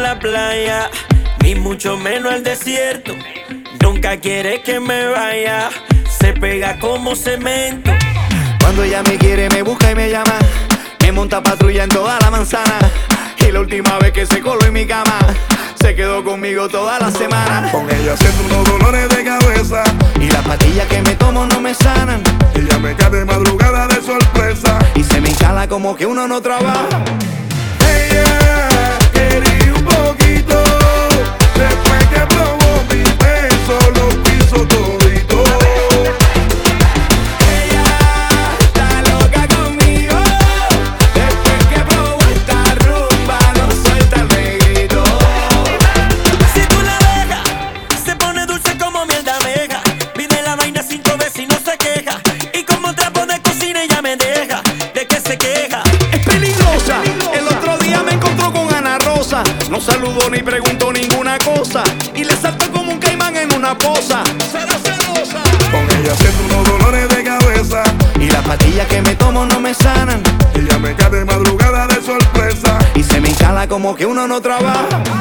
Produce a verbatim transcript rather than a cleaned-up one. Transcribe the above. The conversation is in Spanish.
la playa, ni mucho menos el desierto. Nunca quiere que me vaya, se pega como cemento. Cuando ella me quiere me busca y me llama, me monta patrulla en toda la manzana. Y la última vez que se coló en mi cama, se quedó conmigo toda la semana. Con ella siento unos dolores de cabeza y las pastillas que me tomo no me sanan. Ella me cae de madrugada de sorpresa y se me instala como que uno no trabaja. Ella quería un poquito, después que probó mi beso lo quiso todito. Ella está loca conmigo, después que probó esta rumba no suelta el negrito. Si tú la dejas, se pone dulce como miel de abeja. Pide la vaina cinco veces y no se queja. Y como trapo de cocina ella me deja. ¿De qué se queja? Es peligrosa. El otro día me encontró con Ana Rosa. No saludó ni preguntó ninguna cosa y le saltó como un caimán en una poza. Será celosa. Con ella siento unos dolores de cabeza y las pastillas que me tomo no me sanan. Ella me cae de madrugada de sorpresa y se me instala como que uno no trabaja.